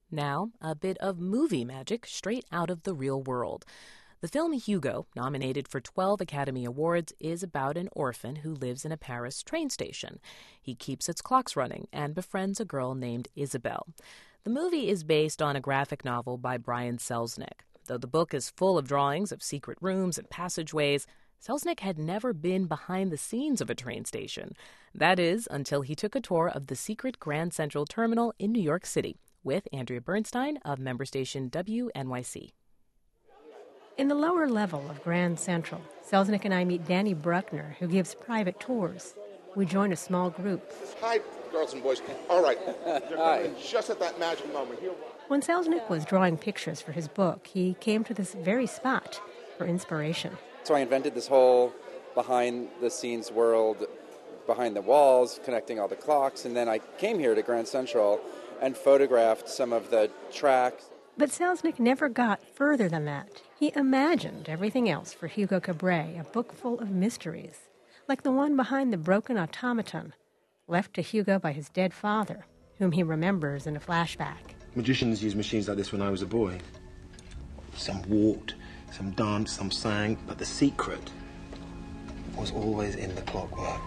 Now, a bit of movie magic straight out of the real world. The film Hugo, nominated for 12 Academy Awards, is about an orphan who lives in a Paris train station. He keeps its clocks running and befriends a girl named Isabelle. The movie is based on a graphic novel by Brian Selznick. Though the book is full of drawings of secret rooms and passageways, Selznick had never been behind the scenes of a train station. That is, until he took a tour of the secret Grand Central Terminal in New York City with Andrea Bernstein of member station WNYC. In the lower level of Grand Central, Selznick and I meet Danny Bruckner, who gives private tours. We join a small group. Hi, girls and boys. All right. Hi. Just at that magic moment. When Selznick was drawing pictures for his book, he came to this very spot for inspiration. So I invented this whole behind-the-scenes world, behind the walls, connecting all the clocks, and then I came here to Grand Central and photographed some of the tracks. But Selznick never got further than that. He imagined everything else for Hugo Cabret, a book full of mysteries, like the one behind the broken automaton, left to Hugo by his dead father, whom he remembers in a flashback. Magicians used machines like this when I was a boy. Some walked, some danced, some sang, but the secret was always in the clockwork.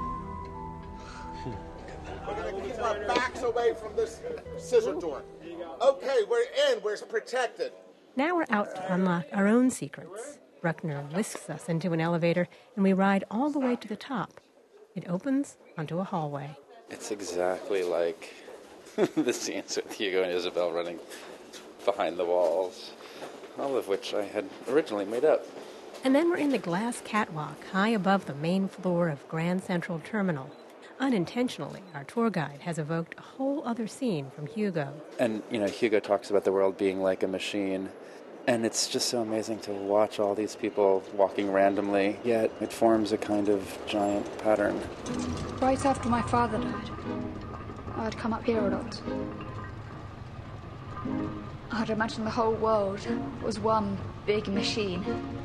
We're going to keep our backs away from this scissor door. Okay, we're in. We're protected. Now we're out to unlock our own secrets. Bruckner whisks us into an elevator, and we ride all the way to the top. It opens onto a hallway. It's exactly like the scenes with Hugo and Isabelle running behind the walls, all of which I had originally made up. And then we're in the glass catwalk high above the main floor of Grand Central Terminal. Unintentionally, our tour guide has evoked a whole other scene from Hugo. And, Hugo talks about the world being like a machine, and it's just so amazing to watch all these people walking randomly, yet it forms a kind of giant pattern. Right after my father died, I'd come up here a lot. I'd imagine the whole world was one big machine.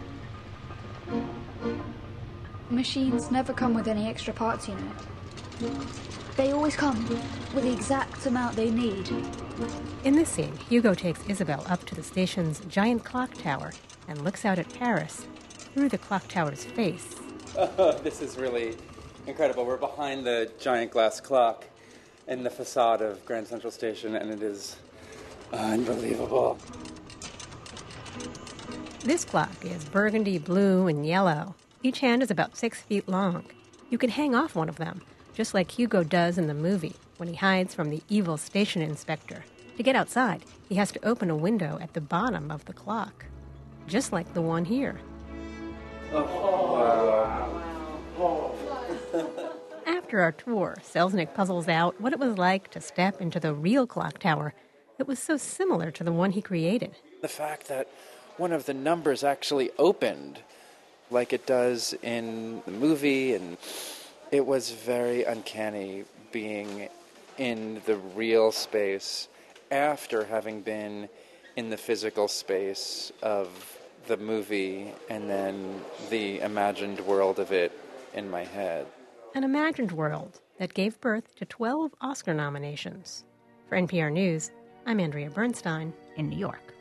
Machines never come with any extra parts, They always come with the exact amount they need. In this scene, Hugo takes Isabelle up to the station's giant clock tower and looks out at Paris through the clock tower's face. Oh, this is really incredible. We're behind the giant glass clock in the facade of Grand Central Station, and it is unbelievable. This clock is burgundy, blue, and yellow. Each hand is about 6 feet long. You can hang off one of them, just like Hugo does in the movie when he hides from the evil station inspector. To get outside, he has to open a window at the bottom of the clock, just like the one here. Oh, wow. After our tour, Selznick puzzles out what it was like to step into the real clock tower that was so similar to the one he created. The fact that one of the numbers actually opened like it does in the movie, and it was very uncanny being in the real space after having been in the physical space of the movie and then the imagined world of it in my head. An imagined world that gave birth to 12 Oscar nominations. For NPR News, I'm Andrea Bernstein in New York.